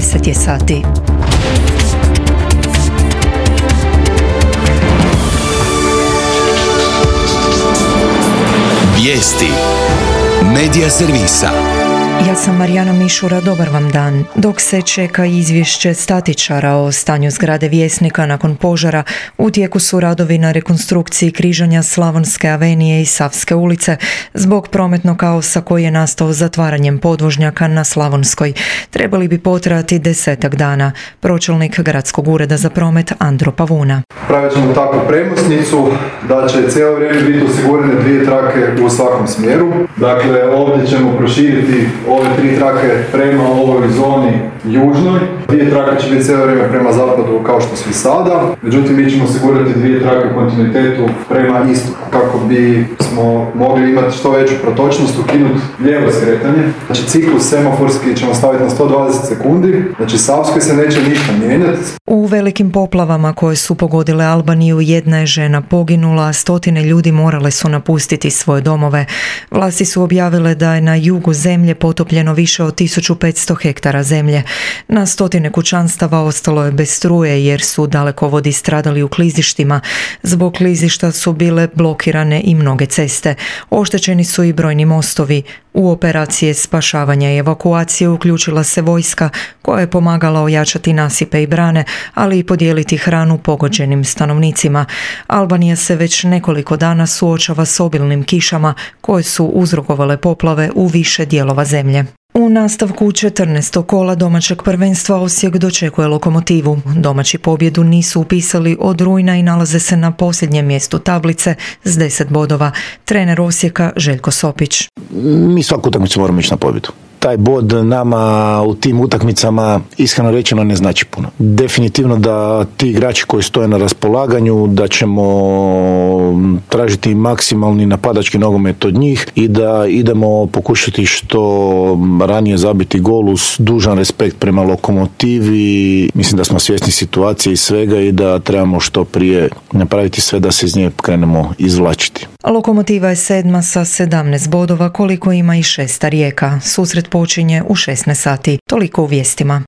10 je sati. Vijesti Medija servisa. Ja sam Marijana Mišura, dobar vam dan. Dok se čeka izvješće statičara o stanju zgrade Vjesnika nakon požara, u tijeku su radovi na rekonstrukciji križanja Slavonske avenije i Savske ulice zbog prometnog kaosa koji je nastao zatvaranjem podvožnjaka na Slavonskoj. Trebali bi potrajati 10 dana. Pročelnik Gradskog ureda za promet Andro Pavuna. Pravit ćemo takvu premosnicu da će cijelo vrijeme biti osigurane 2 trake u svakom smjeru. Dakle, ovdje ćemo proširiti ove 3 trake prema ovoj zoni južnoj. 2 trake će biti cijelo vrijeme prema zapadu kao što su i sada. Međutim, mi ćemo osigurati 2 trake u kontinuitetu prema istoku kako bi smo mogli imati što veću protočnost, ukinuti lijevo skretanje. Znači, ciklus semaforski ćemo staviti na 120 sekundi. Znači, Savskoj se neće ništa mijenjati. U velikim poplavama koje su pogodile Albaniju, jedna je žena poginula, a stotine ljudi morale su napustiti svoje domove. Vlasti su objavile da je na jugu zemlje potopljeno više od 1500 hektara zemlje. Na stotine kućanstava ostalo je bez struje jer su dalekovodi stradali u klizištima. Zbog klizišta su bile blokirane i mnoge ceste. Oštećeni su i brojni mostovi. U operacije spašavanja i evakuacije uključila se vojska koja je pomagala ojačati nasipe i brane, ali i podijeliti hranu pogođenim stanovnicima. Albanija se već nekoliko dana suočava s obilnim kišama koje su uzrokovale poplave u više dijelova zemlje. U nastavku 14. kola domaćeg prvenstva Osijek dočekuje Lokomotivu. Domaći pobjedu nisu upisali od rujna i nalaze se na posljednjem mjestu tablice s 10 bodova. Trener Osijeka Željko Sopić. Mi svaku utakmicu moramo ići na pobjedu. Taj bod nama u tim utakmicama iskreno rečeno ne znači puno. Definitivno da ti igrači koji stoje na raspolaganju, da ćemo tražiti maksimalni napadački nogomet od njih i da idemo pokušati što ranije zabiti gol uz dužan respekt prema Lokomotivi. Mislim da smo svjesni situacije i svega i da trebamo što prije napraviti sve da se iz nje krenemo izvlačiti. Lokomotiva je 7. sa 17 bodova koliko ima i 6. Rijeka. Susret počinje u 16 sati. Toliko u vijestima.